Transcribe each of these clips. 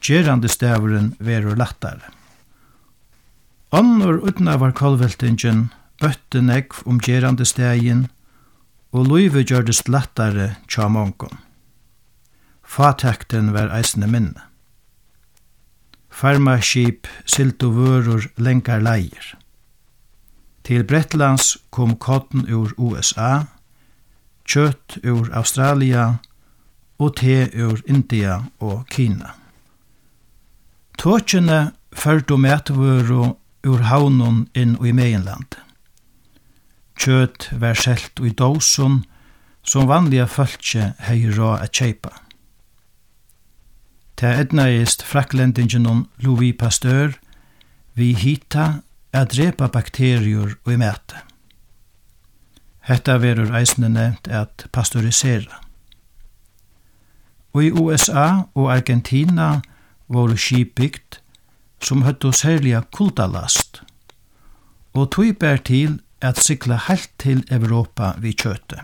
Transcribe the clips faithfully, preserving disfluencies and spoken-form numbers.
gerande staveren verur lattare. Annor utnavar kolveltingen bøtte negv om gerande stegin, og luive gjørdest lattare tja mongon. Fatakten var eisne minne. Farmaskip siltu vörur lengar leier. Til Bretlands kom cotton ur U S A, kjøtt ur Australia og te ur India og Kina. Tåkjene førte matvøru ur havnun inn i meginland. Kjøtt var selt i dåsen som vanliga fölkje hei rå at kjeipa. Ta ednaist fraklendingen Louis Pasteur vi hita at drepa bakterier og i mæte. Hetta verur eisne nevnt at pasteurisera. Og i U S A og Argentina voru skipbygt som høttu særliga kuldalast, og tog bær til at sikla heilt til Europa vi kjøte.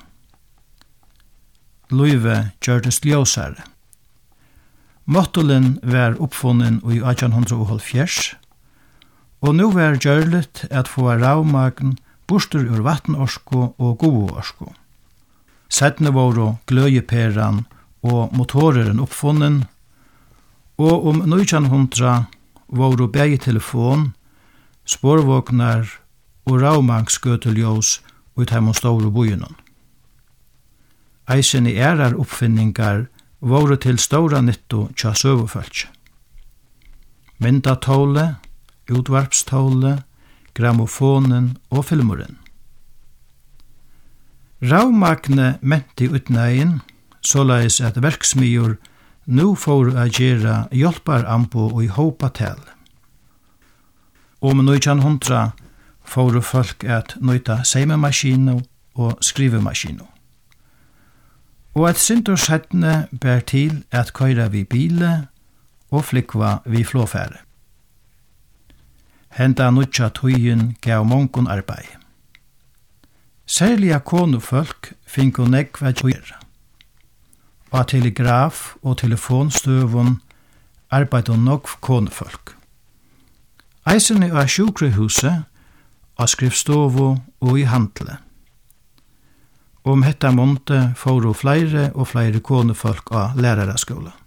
Luive gjørdest ljósare. Mottulin var uppfunnen i átjan hundrað og hálvfjerðs, og nu var gjørligt at få ravmagn bostur ur vatnorsko og govorsko. Sætne voru gløyeperan og motoreren uppfunnen, og om nítjan hundrað voru bægitelefon, sporvognar og ravmagsgøteljós ut heimon store bojunum. Eisen i ærar uppfinningar voru til stóra nyttu tja søvufölkje. Myndatåle, utvarpståle, grammofonen og filmuren. Ravmagne menti utnægin, såleis at verksmiur nu får a gjera hjelparambo og i hópa tel. Om nítjan hundrað fóru folk at nøyta seimemaskinu og skrivemaskinu. Og at sindur sættne bær til at køyra vi bile og flikva vi flåfære. Henda nutja tøyen gav mongon arbeid. Særliga konufolk finko negva gjera. Og telegraf og telefonstøvun arbeid og nokv konufolk. Eisene av sjukrehuset, av skriftstovu og i handle. Om hetta månte fóru fleire og fleire konefolk av læraraskola.